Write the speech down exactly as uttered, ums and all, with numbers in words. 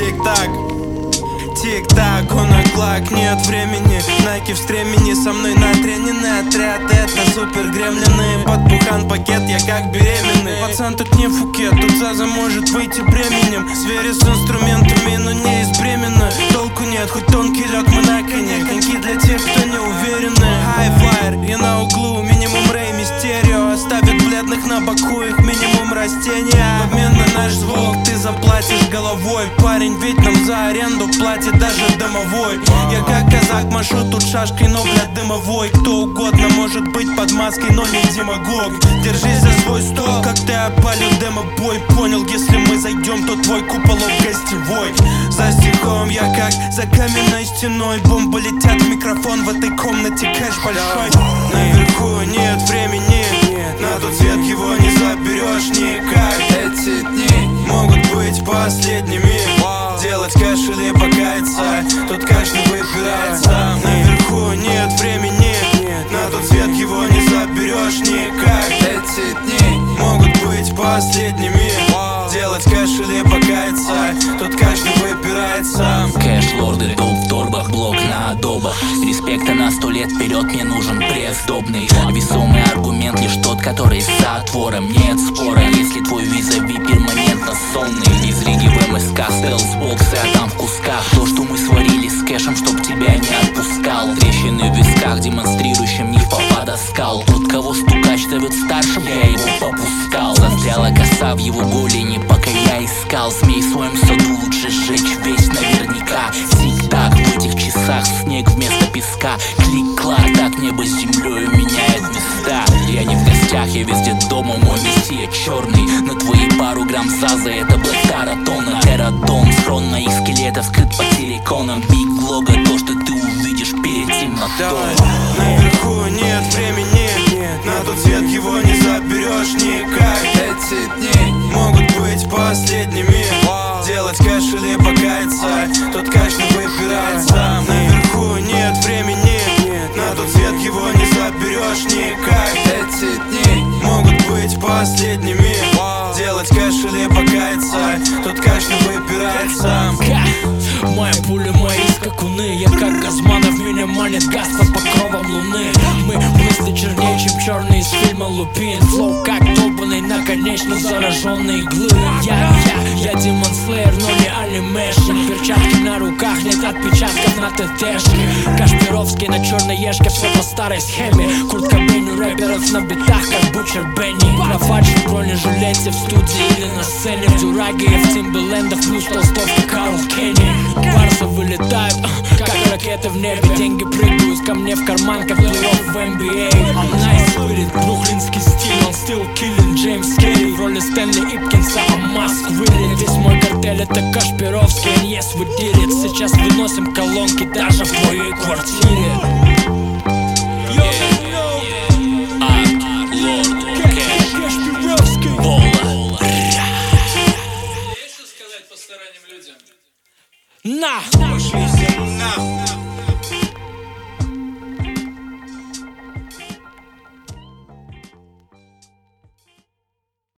Тик-так, тик-так, он оклак, нет времени. Найки в стремени, со мной натрененный отряд. Это супер гремлины, под бухан пакет, я как беременный. Пацан, тут не Фукет, тут Заза может выйти бременем. Звери с инструментами, но не из Бремена. Толку нет, хоть тонкий лед, мы на коне. Коньки для тех, кто не уверены. Хайфлайер, я на углу, минимум Рэй Мистерио. Оставит бледных на боку, их минимум растения. В обмен на наш звук ты заплатишь головой. Парень, ведь нам за аренду платит даже домовой. Я как казак машу тут шашкой, но, блядь, дымовой. Кто угодно может быть под маской, но не демагог. Держись за свой стол, как ты опалю демо-бой. Понял, если мы зайдем, то твой куполок гостевой. За стихом я как за каменной стеной. Бомбы летят в микрофон, в этой комнате кэш большой. Наверху нет времени, на тот свет его не заберешь никак. Эти дни могут быть последними. Делать кэш или покаяться, тут каждый выбирается. Наверху нет времени, на тот свет его не заберешь никак. Эти дни могут быть последними. Делать кэш или покаяться, тут каждый выбирается. Кэш-лорды, доп в торбах, блок на адобах. Респекта на сто лет вперед, мне нужен пресс сдобный. Весомый аргумент лишь тот, который за отвором. Нет спора, если твой визави перманентно сонный. Из риги в МСК, стелс-боксы, а там в кусках то, что мы сварили с кэшем, чтоб тебя не отпускал. Трещины в висках, демонстрирующим не попада скал. Тот, кого стукач зовет старшим, я его попускал. Застряла коса в его голени, пока я искал. Змей в своем саду лучше сжечь весь наверняка. Тик-так, в этих часах снег вместо песка. Клик-клак, так небо с землей меняет места. Я не в гостях, я везде дома, мой мессия черный. На твои пару грамм заза, это блэк таратона. Тератон, схрон моих скелетов скрыт под силиконом. Биг влога, то, что ты увидишь перед темнотой. Наверху нет времени, на тот свет его не заберешь никак. Эти дни могут быть последними. Делать кэш или покаяться, тут каждый выбирается. Наверху нет времени, на тот свет его не заберешь никак. Эти дни могут быть последними. Делать кэш или покаяться, тут каждый выбирается. Моя пуля, мои скакуны. Я как Газманов, меня манит газ под покровом луны. Мы мысли чернее, чем черные из фильма Лупин. Флоу как долбанный, наконечно зараженный иглы. Я, я, я Демон Слеер, но не анимешник. Перчатки на руках, нет отпечатков на ТТшке. Кашпировский на черной ешке, все по старой схеме. Курт Кобейн у рэперов на битах, как Бучер Бенни. На фальши в бронежилете в студии или на сцене. В дюраге и в Тимберлендах, плюс толстовка Карл Кенни. Барсы вылетают, как ракеты в небе. Деньги прыгают ко мне в карман, как плей-офф в эн би эй. I'm nice with it, бруклинский стиль, он still killing. Джеймс Керри в роли Стэнли Ипкинса, I'm mask with it. Весь мой картель это Кашпировский, and yes we did it. Сейчас выносим колонки даже в твоей квартире. На! Пошли все нахуй.